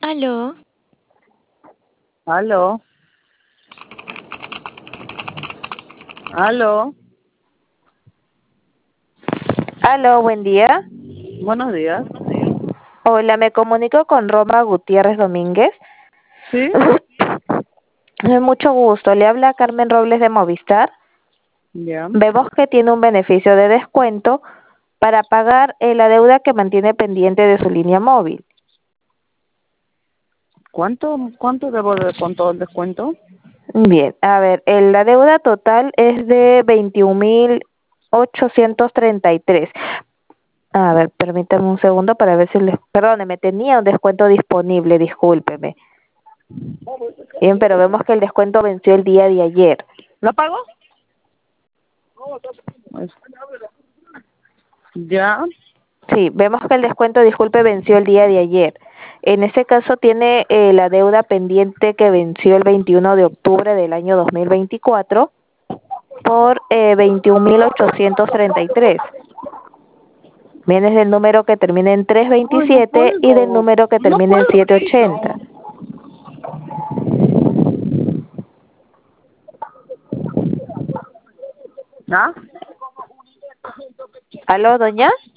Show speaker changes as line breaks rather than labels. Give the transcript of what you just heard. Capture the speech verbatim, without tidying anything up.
Aló,
Aló, aló,
Aló, buen día.
buenos días.
Hola, me comunico con Roma Gutiérrez Domínguez.
¿Sí?
Eh, Mucho gusto. Le habla Carmen Robles de Movistar.
Ya.
Vemos que tiene un beneficio de descuento para pagar eh, la deuda que mantiene pendiente de su línea móvil.
¿Cuánto, cuánto debo de con todo el descuento?
Bien, a ver, el- la deuda total es de veintiún mil ochocientos treinta y tres. A ver, permítame un segundo para ver si les... Perdóneme, tenía un descuento disponible, discúlpeme. Bien, pero vemos que el descuento venció el día de ayer.
¿La pago? Pues, ya.
Sí, vemos que el descuento, disculpe, venció el día de ayer. En este caso tiene eh, la deuda pendiente que venció el veintiuno de octubre del año dos mil veinticuatro por eh, veintiún mil ochocientos treinta y tres. Vienes del número que termina en
Ay, no
trescientos veintisiete y del
puedo.
número que
No
termina en
puedo
setecientos ochenta.
ahorita. ¿Ah?
¿Aló, doña?